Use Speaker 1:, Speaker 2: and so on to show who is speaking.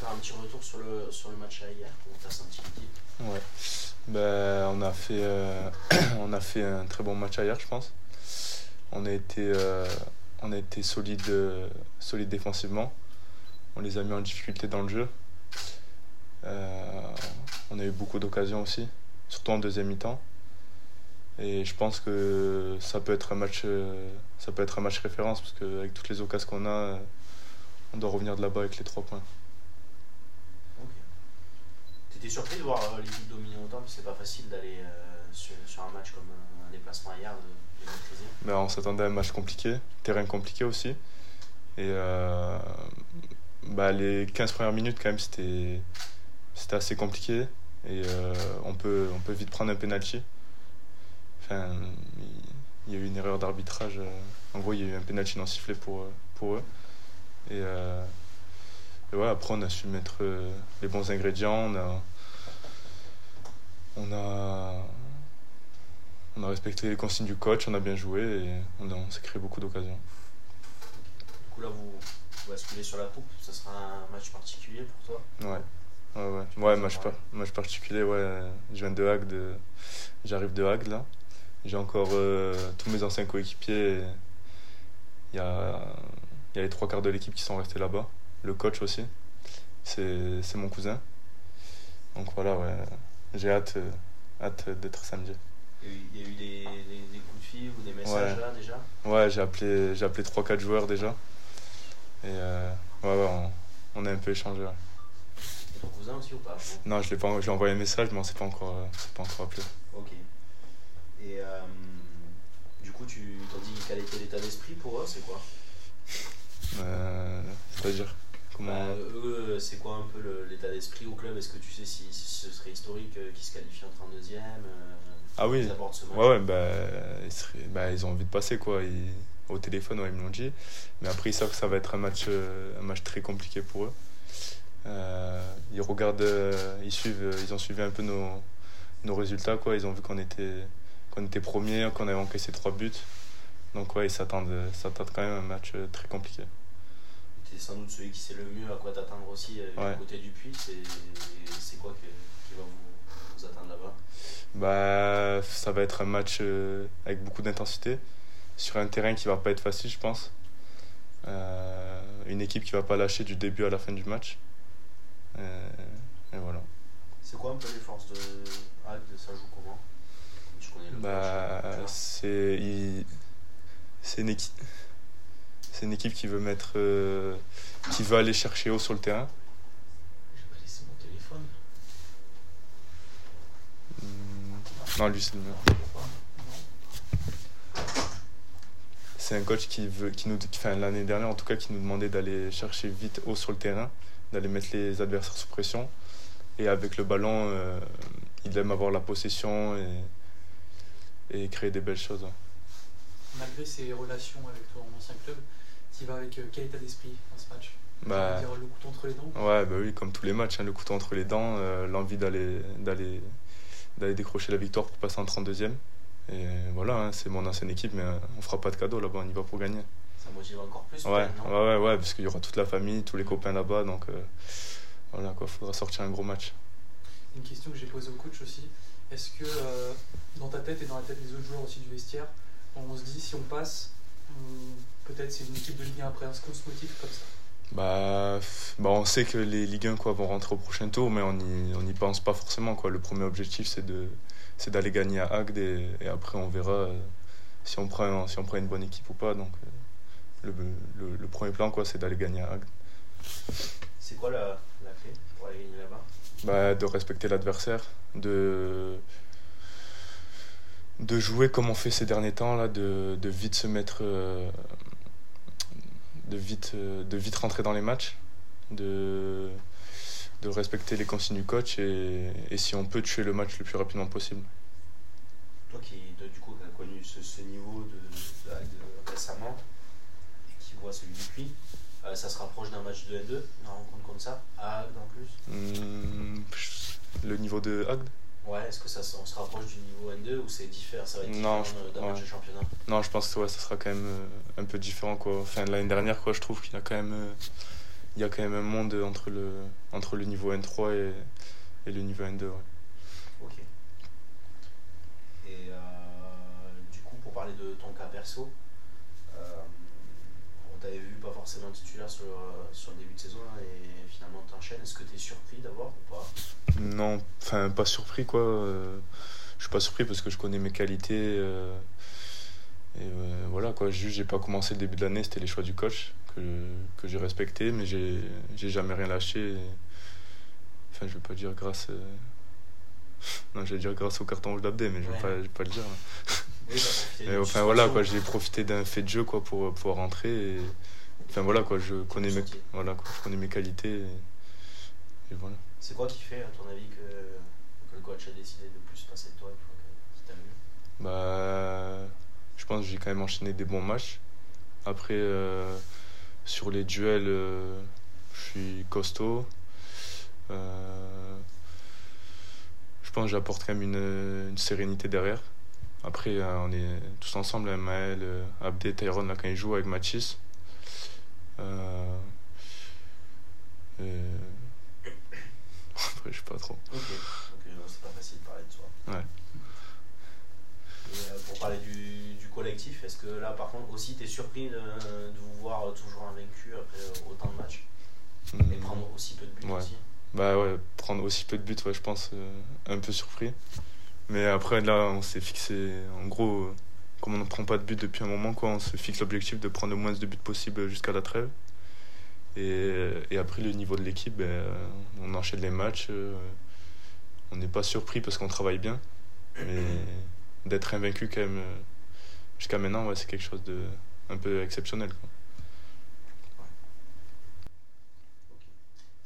Speaker 1: faire un petit retour sur le match hier. Comment t'as senti l'équipe?
Speaker 2: Ouais. Ben, on a fait un très bon match hier, je pense. On a été, euh, on a été solide défensivement. On les a mis en difficulté dans le jeu. On a eu beaucoup d'occasions aussi, surtout en deuxième mi-temps. Et je pense que ça peut être un match référence parce qu'avec toutes les occasions qu'on a, on doit revenir de là-bas avec les 3 points.
Speaker 1: Ok. T'étais surpris de voir l'équipe dominer autant, parce que c'est pas facile d'aller sur un match comme un déplacement hier, de maîtriser.
Speaker 2: Mais on s'attendait à un match compliqué, terrain compliqué aussi. Et les 15 premières minutes, quand même, c'était assez compliqué. Et on peut vite prendre un penalty. Enfin, il y a eu une erreur d'arbitrage. En gros, il y a eu un penalty non sifflé pour eux. Et ouais, après, on a su mettre les bons ingrédients. On a respecté les consignes du coach, on a bien joué et on s'est créé beaucoup d'occasions.
Speaker 1: Du coup, là, vous basculez sur la coupe. Ça sera un match particulier pour toi?
Speaker 2: Ouais. Ouais,
Speaker 1: Tu peux
Speaker 2: ouais
Speaker 1: nous en parler?
Speaker 2: match particulier, ouais. J'arrive de Agde là. J'ai encore tous mes anciens coéquipiers. Il y a, il y a les 3 quarts de l'équipe qui sont restés là-bas. Le coach aussi. C'est mon cousin. Donc voilà, ouais. J'ai hâte d'être samedi.
Speaker 1: Il y a eu des coups de fil ou des messages
Speaker 2: Ouais,
Speaker 1: là déjà?
Speaker 2: ouais, j'ai appelé 3-4 joueurs déjà. Et ouais, on a un peu échangé. Ouais.
Speaker 1: Et ton cousin aussi ou pas?
Speaker 2: Non, je lui ai envoyé un message, mais on s'est pas encore appelé.
Speaker 1: Ok. Et du coup, tu t'en dis quel était l'état d'esprit pour eux? C'est quoi?
Speaker 2: C'est-à-dire comment.
Speaker 1: Eux, c'est quoi un peu l'état d'esprit au club? Est-ce que tu sais si ce serait historique qu'ils se qualifient en 32e?
Speaker 2: Ah
Speaker 1: Comment
Speaker 2: oui,
Speaker 1: ils abordent ce match?
Speaker 2: ouais, ils ont envie de passer quoi. Au téléphone, ouais, ils me l'ont dit. Mais après, ils savent que ça va être un match très compliqué pour eux. Ils regardent, ils ont suivi un peu nos résultats quoi. Ils ont vu qu'on était premiers, qu'on avait encaissé 3 buts. Donc ouais, ils s'attendent quand même à un match très compliqué.
Speaker 1: Tu es sans doute celui qui sait le mieux à quoi t'attendre aussi
Speaker 2: Ouais.
Speaker 1: du côté du Puy. C'est quoi qui va vous attendre là-bas?
Speaker 2: Bah, ça va être un match avec beaucoup d'intensité sur un terrain qui va pas être facile, je pense. Une équipe qui va pas lâcher du début à la fin du match. Et voilà.
Speaker 1: C'est quoi un peu les forces de Agde? Ça joue comment? Je connais le
Speaker 2: Bah,
Speaker 1: coach.
Speaker 2: c'est une équipe, c'est une équipe qui veut aller chercher haut sur le terrain.
Speaker 1: J'ai pas laissé mon téléphone.
Speaker 2: Non, lui c'est le mien. C'est un coach enfin l'année dernière en tout cas, qui nous demandait d'aller chercher vite haut sur le terrain, d'aller mettre les adversaires sous pression. Et avec le ballon, il aime avoir la possession et créer des belles choses. Ouais.
Speaker 3: Malgré ses relations avec ton ancien club, tu vas avec quel état d'esprit dans ce match?
Speaker 2: Bah,
Speaker 3: Dire le couteau entre les dents?
Speaker 2: ouais, bah oui, comme tous les matchs, hein, le couteau entre les dents, l'envie d'aller décrocher la victoire pour passer en 32e. Et voilà, hein, c'est mon ancienne équipe, mais on fera pas de cadeau là-bas, on y va pour gagner.
Speaker 1: Ça motive encore plus,
Speaker 2: Ouais,
Speaker 1: peut-être, non?
Speaker 2: ouais, parce qu'il y aura toute la famille, tous les copains là-bas, donc voilà quoi, faudra sortir un gros match.
Speaker 3: Une question que j'ai posée au coach aussi. Est-ce que dans ta tête et dans la tête des autres joueurs aussi du vestiaire, on se dit si on passe, peut-être c'est une équipe de Ligue 1 après, est-ce qu'on se motive comme ça?
Speaker 2: On sait que les Ligue 1 quoi, vont rentrer au prochain tour, mais on y pense pas forcément quoi. Le premier objectif c'est d'aller gagner à Agde et après on verra si on prend une bonne équipe ou pas. Donc le premier plan quoi, c'est d'aller gagner à Agde.
Speaker 1: C'est quoi la clé pour aller gagner là-bas?
Speaker 2: De respecter l'adversaire, de jouer comme on fait ces derniers temps là, de vite se mettre, de vite rentrer dans les matchs, de respecter les consignes du coach et si on peut tuer le match le plus rapidement possible.
Speaker 1: Toi du coup, qui as connu ce niveau de Agde récemment et qui voit celui du Puy, ça se rapproche d'un match de N2, une rencontre comme ça, à Agde en plus?
Speaker 2: Le niveau de Agde?
Speaker 1: Ouais, est-ce que on se rapproche du niveau N2 ou c'est différent, ça va être
Speaker 2: Non,
Speaker 1: différent d'un match de championnat?
Speaker 2: Non, je pense que ouais, ça sera quand même un peu différent quoi. Enfin, l'année dernière quoi, je trouve qu'il a quand même il y a quand même un monde entre le niveau N3 et le niveau N2. Ouais.
Speaker 1: Ok. Et du coup, pour parler de ton cas perso, on t'avait vu pas forcément titulaire sur le début de saison là, et finalement t'enchaînes. Est-ce que t'es surpris d'avoir ou pas?
Speaker 2: Non, enfin pas surpris quoi. Je suis pas surpris parce que je connais mes qualités. Voilà quoi. Juste j'ai pas commencé le début de l'année, c'était les choix du coach que j'ai respecté, mais j'ai jamais rien lâché. Enfin je vais pas dire grâce. Non, j'allais dire grâce au carton rouge d'Abdé, mais je vais pas le dire.
Speaker 1: Oui, t'as profité
Speaker 2: Mais
Speaker 1: d'une
Speaker 2: enfin voilà
Speaker 1: suspension.
Speaker 2: quoi, j'ai profité d'un fait de jeu quoi pour pouvoir rentrer. Enfin voilà quoi, je connais mes qualités et voilà.
Speaker 1: C'est quoi qui fait, à ton avis, que le coach a décidé de plus passer de toi une fois qu'il t'a vu?
Speaker 2: Bah, je pense que j'ai quand même enchaîné des bons matchs. Après, sur les duels, je suis costaud. Euh, je pense que j'apporte quand même une sérénité derrière. Après, on est tous ensemble, hein, Maël, Abdé, Tyrone, là, quand ils jouent avec Mathis. Euh, et... Après, je sais pas trop.
Speaker 1: Ok, non, c'est pas facile de parler de soi.
Speaker 2: Ouais.
Speaker 1: Et pour parler du collectif, est-ce que là, par contre, aussi, t'es surpris de vous voir toujours invaincu après autant de matchs et prendre aussi peu de buts
Speaker 2: Ouais.
Speaker 1: aussi?
Speaker 2: Bah ouais, prendre aussi peu de buts, ouais, je pense, un peu surpris. Mais après, là, on s'est fixé, en gros, comme on ne prend pas de but depuis un moment, quoi, on se fixe l'objectif de prendre le moins de buts possible jusqu'à la trêve. Et après, le niveau de l'équipe, on enchaîne les matchs. On n'est pas surpris parce qu'on travaille bien. Mais d'être invaincu quand même jusqu'à maintenant, ouais, c'est quelque chose de un peu exceptionnel, quoi.